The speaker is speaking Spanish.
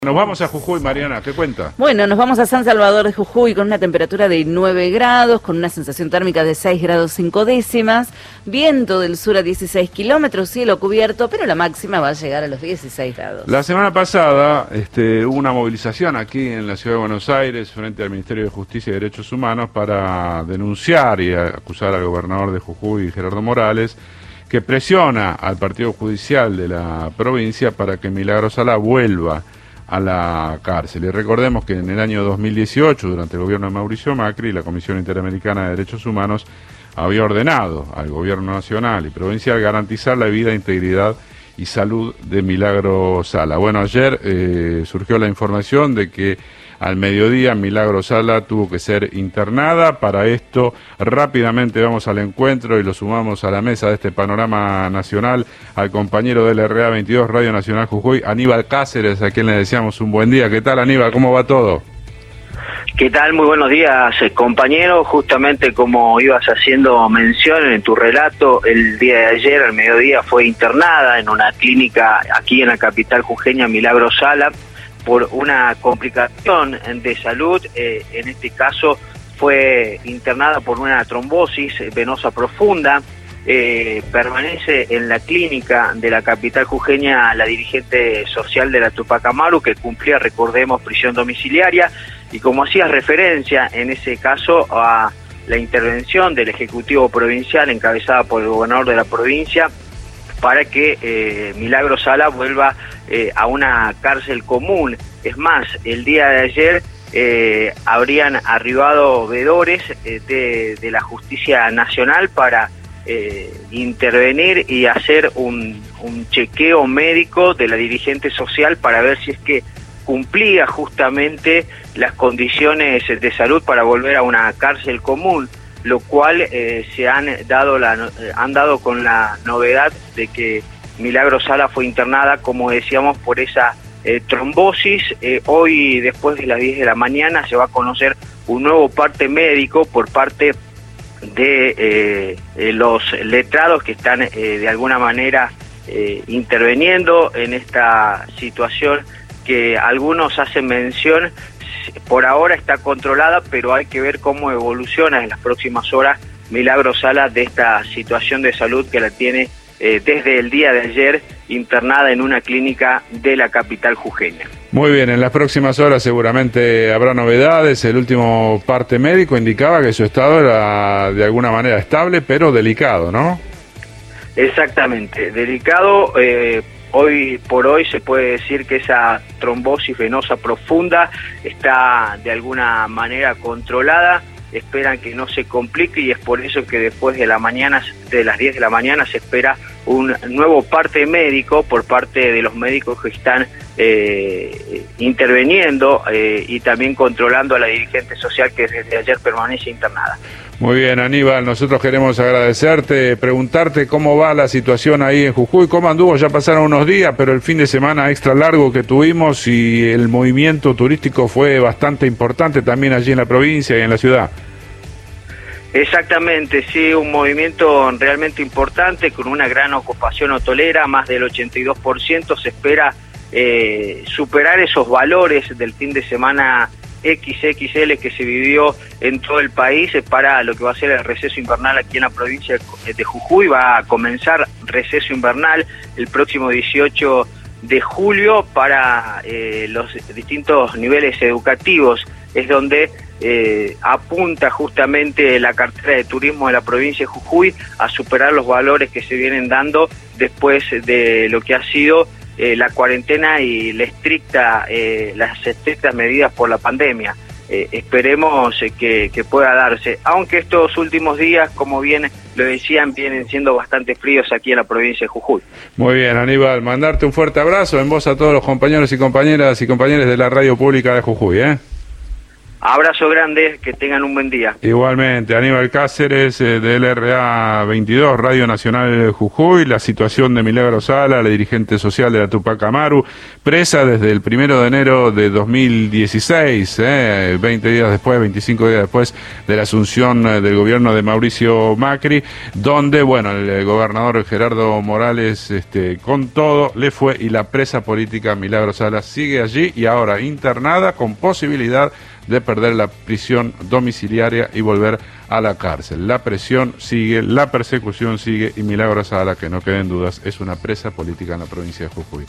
Nos vamos a Jujuy, Mariana, ¿qué cuenta? Bueno, nos vamos a San Salvador de Jujuy con una temperatura de 9 grados, con una sensación térmica de 6 grados 5 décimas, viento del sur a 16 kilómetros, cielo cubierto, pero la máxima va a llegar a los 16 grados. La semana pasada hubo una movilización aquí en la ciudad de Buenos Aires frente al Ministerio de Justicia y Derechos Humanos para denunciar y acusar al gobernador de Jujuy, Gerardo Morales, que presiona al partido judicial de la provincia para que Milagros Sala vuelva a la cárcel. Y recordemos que en el año 2018, durante el gobierno de Mauricio Macri, la Comisión Interamericana de Derechos Humanos había ordenado al gobierno nacional y provincial garantizar la vida, integridad y salud de Milagros Sala. Bueno, ayer surgió la información de que al mediodía Milagros Sala tuvo que ser internada. Para esto rápidamente vamos al encuentro y lo sumamos a la mesa de este panorama nacional al compañero del RA 22 Radio Nacional Jujuy, Aníbal Cáceres, a quien le deseamos un buen día. ¿Qué tal, Aníbal? ¿Cómo va todo? ¿Qué tal? Muy buenos días, compañero. Justamente como ibas haciendo mención en tu relato, el día de ayer, al mediodía, fue internada en una clínica aquí en la capital jujeña, Milagros Sala, por una complicación de salud. En este caso fue internada por una trombosis venosa profunda. Permanece en la clínica de la capital jujeña la dirigente social de la Tupac Amaru, que cumplía, recordemos, prisión domiciliaria, y como hacías referencia en ese caso a la intervención del Ejecutivo Provincial encabezada por el gobernador de la provincia para que Milagros Sala vuelva a una cárcel común. Es más, el día de ayer habrían arribado veedores de la Justicia Nacional para intervenir y hacer un chequeo médico de la dirigente social para ver si es que cumplía justamente las condiciones de salud para volver a una cárcel común, lo cual se han dado con la novedad de que Milagros Sala fue internada, como decíamos, por esa trombosis. Hoy, después de las 10 de la mañana, se va a conocer un nuevo parte médico por parte de los letrados que están de alguna manera interviniendo en esta situación que algunos hacen mención. Por ahora está controlada, pero hay que ver cómo evoluciona en las próximas horas Milagros Sala de esta situación de salud que la tiene desde el día de ayer internada en una clínica de la capital jujeña. Muy bien, en las próximas horas seguramente habrá novedades. El último parte médico indicaba que su estado era de alguna manera estable, pero delicado, ¿no? Exactamente, delicado. Hoy por hoy se puede decir que esa trombosis venosa profunda está de alguna manera controlada. Esperan que no se complique y es por eso que después de las 10 de la mañana se espera un nuevo parte médico por parte de los médicos que están interviniendo y también controlando a la dirigente social que desde ayer permanece internada. Muy bien, Aníbal, nosotros queremos agradecerte, preguntarte cómo va la situación ahí en Jujuy, cómo anduvo. Ya pasaron unos días, pero el fin de semana extra largo que tuvimos y el movimiento turístico fue bastante importante también allí en la provincia y en la ciudad. Exactamente, sí, un movimiento realmente importante con una gran ocupación hotelera, más del 82%. Se espera superar esos valores del fin de semana XXL que se vivió en todo el país para lo que va a ser el receso invernal aquí en la provincia de Jujuy. Va a comenzar receso invernal el próximo 18 de julio para los distintos niveles educativos. Es donde apunta justamente la cartera de turismo de la provincia de Jujuy a superar los valores que se vienen dando después de lo que ha sido la cuarentena y las estrictas medidas por la pandemia. Esperemos que pueda darse, aunque estos últimos días, como bien lo decían, vienen siendo bastante fríos aquí en la provincia de Jujuy. Muy bien, Aníbal, mandarte un fuerte abrazo en voz a todos los compañeros y compañeras de la radio pública de Jujuy, Abrazo grande, que tengan un buen día. Igualmente, Aníbal Cáceres, del RA 22, Radio Nacional Jujuy. La situación de Milagros Sala, la dirigente social de la Tupac Amaru, presa desde el 1 de enero de 2016, 20 días después, 25 días después de la asunción del gobierno de Mauricio Macri, donde, bueno, el gobernador Gerardo Morales, con todo, le fue, y la presa política Milagros Sala sigue allí y ahora internada con posibilidad de perder la prisión domiciliaria y volver a la cárcel. La presión sigue, la persecución sigue, y Milagros Sala, que no queden dudas, es una presa política en la provincia de Jujuy.